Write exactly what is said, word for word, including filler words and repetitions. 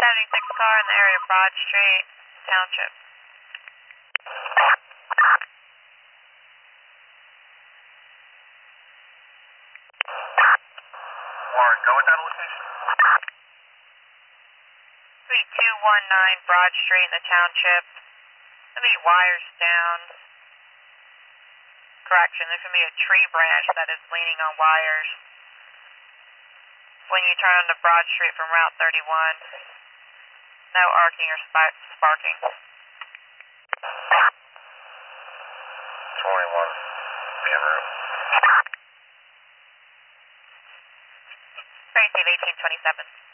seventy-six car in the area of Broad Street, Township. Warren, go at that location. three two one nine Broad Street in the Township. There'll be wires down. Correction, there's going to be a tree branch that is leaning on wires. When you turn onto Broad Street from Route thirty-one, no arcing or sp sparking. twenty-one, en route. Receive eighteen twenty-seven.